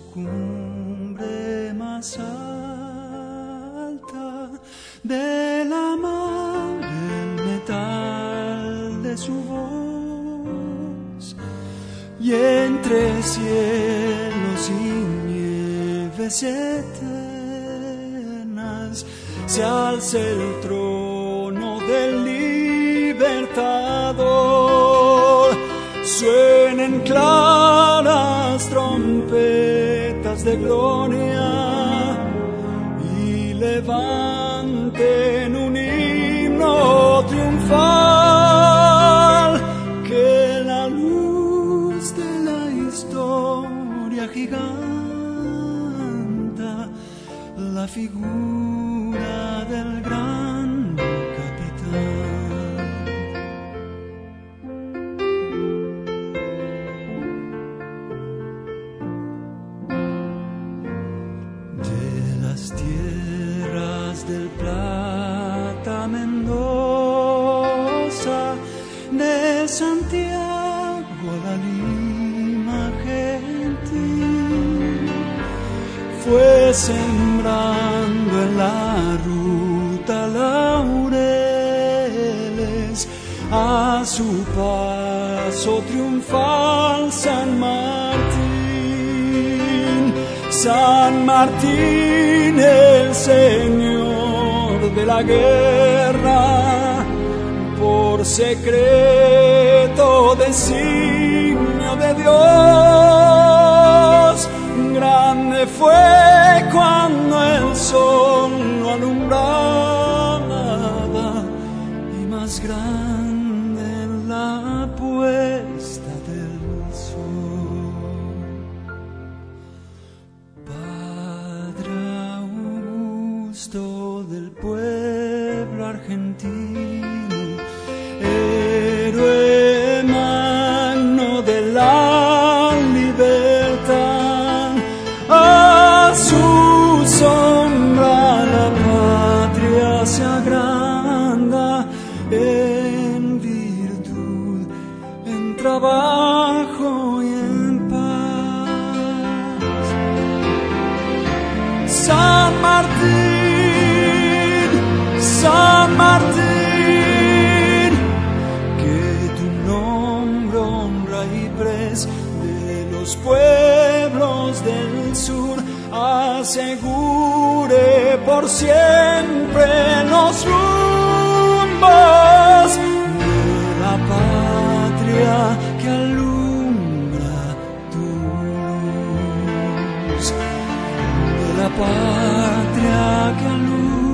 cumbre más alta, de la mar el metal de su voz, y entre cielos y nieves eternas se alza el trono del libertador. Suenen claras trompetas de gloria y levanten un himno triunfal, que la luz de la historia giganta la figura del gran capitán. Tierras del Plata, Mendoza, de Santiago a la Lima gentil, fue sembrando en la ruta laureles, a su paso triunfal San Martín. San Martín, el señor de la guerra, por secreto designio de Dios, grande fue cuando el sol lo alumbraba, y más grande en la puesta del sol. Del pueblo argentino, héroe magno de la libertad, a su sombra la patria se agranda, en virtud, en trabajo y en paz. San Martín, San Martín, que tu nombre honra y pres de los pueblos del sur, asegure por siempre los rumbos de la patria que alumbra tu luz, de la patria que alumbra.